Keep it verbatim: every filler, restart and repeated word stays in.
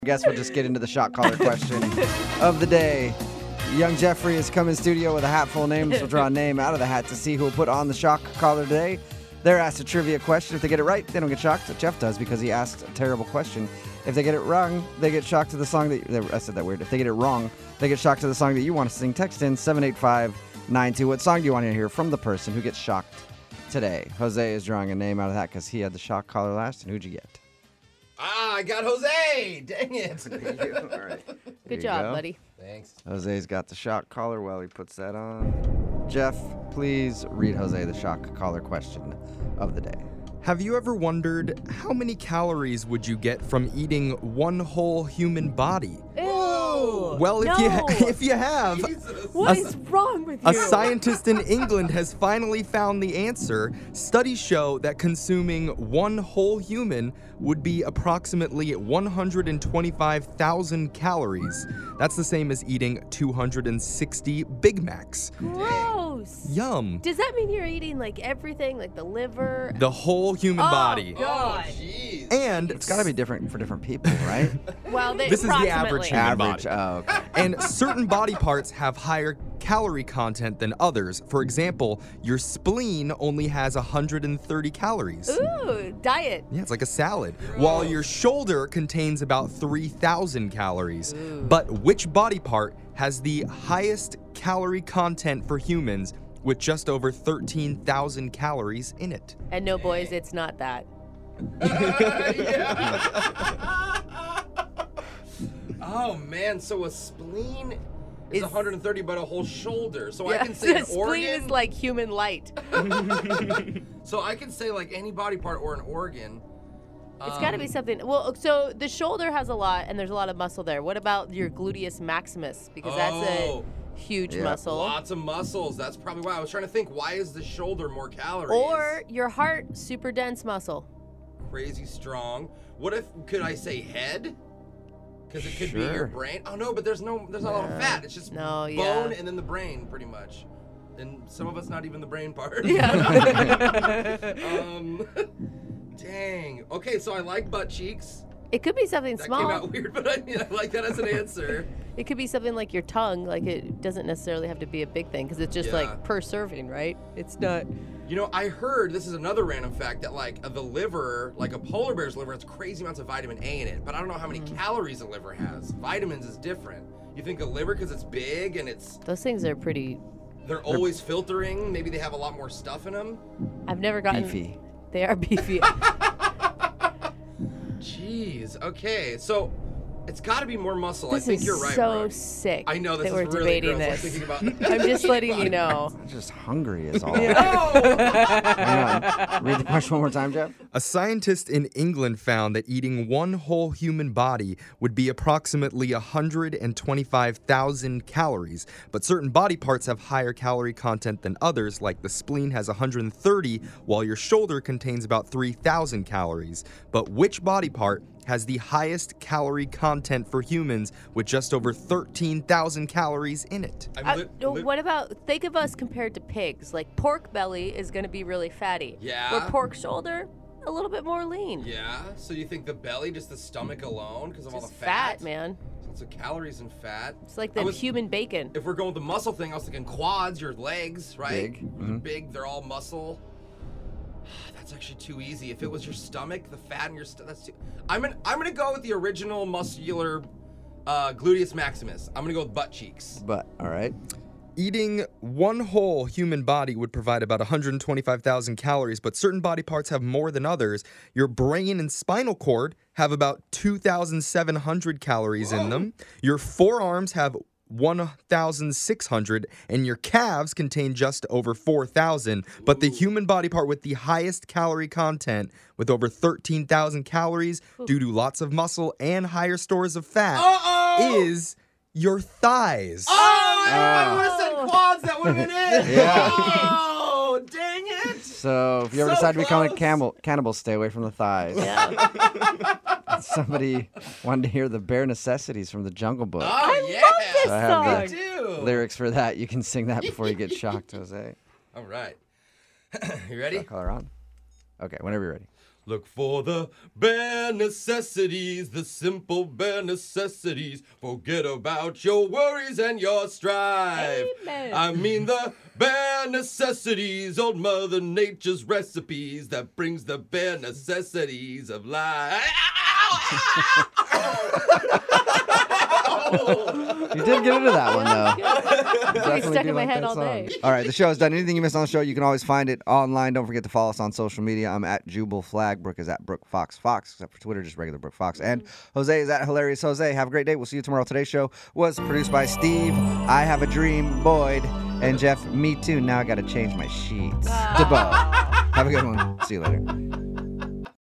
I guess we'll just get into the shot caller question of the day. Young Jeffrey has come in studio with a hat full of names. We'll draw a name out of the hat to see who will put on the shock collar today. They're asked a trivia question. If they get it right, they don't get shocked. Jeff does because he asked a terrible question. If they get it wrong, they get shocked to the song that... I said that weird. If they get it wrong, they get shocked to the song that you want to sing. Text in seven eight five nine two. What song do you want to hear from the person who gets shocked today? Jose is drawing a name out of that because he had the shock collar last. And who'd you get? Ah, I got Jose! Dang it! All right. Good job, go. buddy. Thanks. Jose's got the shock collar while he puts that on. Jeff, please read Jose the shock collar question of the day. Have you ever wondered how many calories would you get from eating one whole human body? Ew! Well, if no. you ha- if you have, what a, is wrong with you? A scientist in England has finally found the answer. Studies show that consuming one whole human would be approximately one hundred twenty-five thousand calories. That's the same as eating two hundred sixty Big Macs. Gross. Yum. Does that mean you're eating like everything, like the liver? The whole human oh, body. God. Oh, jeez. And It's got to be different for different people, right? Well, they, This is the average human Average. body. Oh, okay. And certain body parts have higher calorie content than others. For example, your spleen only has one hundred thirty calories. Ooh, diet. Yeah, it's like a salad. While your shoulder contains about three thousand calories. Ooh. But which body part has the highest calorie content for humans with just over thirteen thousand calories in it? And no, boys, it's not that. Oh, man. So a spleen is Is- one hundred thirty, but a whole shoulder. So I Yeah, can say an spleen organ. is like human light. So I can say like any body part or an organ. It's got to be Um, something. Well, so the shoulder has a lot, and there's a lot of muscle there. What about your gluteus maximus? Because that's Oh. a huge Yeah. muscle. Lots of muscles. That's probably why I was trying to think. Why is the shoulder more calories? Or your heart, super dense muscle. Crazy strong. What if could I say head? Because it could be your Sure. brain. Oh no, but there's no there's not a lot of fat. It's just No, bone yeah. and then the brain, pretty much. And some of us not even the brain part. Yeah. um, dang. Okay, so I like butt cheeks. It could be something That small. came out weird, but I, mean, I like that as an answer. It could be something like your tongue. Like it doesn't necessarily have to be a big thing because it's just Yeah. like per serving, right? It's not. You know, I heard, this is another random fact, that like uh, the liver, like a polar bear's liver, has crazy amounts of vitamin A in it, but I don't know how many Mm. calories a liver has. Vitamins is different. You think a liver, because it's big and it's, Those things are pretty. they're always filtering, maybe they have a lot more stuff in them? I've never gotten. Beefy. They are beefy. Jeez, okay, so it's got to be more muscle. This I think is you're right, so Brooke. sick. I know this that is we're really debating gross. I'm this. thinking about I'm just letting you know. I'm just hungry is all. No! Hang on. Read the question one more time, Jeff. A scientist in England found that eating one whole human body would be approximately one hundred twenty-five thousand calories, but certain body parts have higher calorie content than others, like the spleen has one hundred thirty, while your shoulder contains about three thousand calories. But which body part has the highest calorie content for humans with just over thirteen thousand calories in it? I'm Uh, li- no, li- what about think of us compared to pigs? Like pork belly is going to be really fatty. Yeah. Where pork shoulder, a little bit more lean. Yeah, so you think the belly, just the stomach alone, because of all the Just fat? fat, man. Lots of calories and fat. It's like I the was- human bacon. If we're going with the muscle thing, I was thinking quads, your legs, right? Big. They're Mhm. big, they're all muscle. That's actually too easy. If it was your stomach, the fat in your stomach, that's too... I'm gonna, I'm gonna go with the original muscular uh, gluteus maximus. I'm gonna go with butt cheeks. But, all right. Eating one whole human body would provide about one hundred twenty-five thousand calories, but certain body parts have more than others. Your brain and spinal cord have about two thousand seven hundred calories in them. Your forearms have one thousand six hundred, and your calves contain just over four thousand. But the human body part with the highest calorie content, with over thirteen thousand calories due to lots of muscle and higher stores of fat, Uh-oh! is your thighs. Oh, I Ah. would have said quads, that would have been it! Yeah. Oh, dang it! So if you ever So decide to become a close. camel, cannibal, stay away from the thighs. Yeah. Somebody wanted to hear the bare necessities from the Jungle Book. Oh, yeah! this I have song. Me too! Lyrics for that. You can sing that before you get shocked, Jose. All right. You ready? Shot collar on. Okay, whenever you're ready. Look for the bare necessities, the simple bare necessities. Forget about your worries and your strife. Amen. I mean the bare necessities, old Mother Nature's recipes that brings the bare necessities of life. You did get into that one, though. Definitely stuck do in my like head that all song. day. All right, the show is done. Anything you missed on the show, you can always find it online. Don't forget to follow us on social media. I'm at Jubal Flag. Brooke is at Brooke Fox Fox, except for Twitter, just regular Brooke Fox. And Jose is at Hilarious Jose. Have a great day. We'll see you tomorrow. Today's show was produced by Steve, I Have a Dream, Boyd, and Jeff, Me Too. Now I got to change my sheets. To Bo. Have a good one. See you later.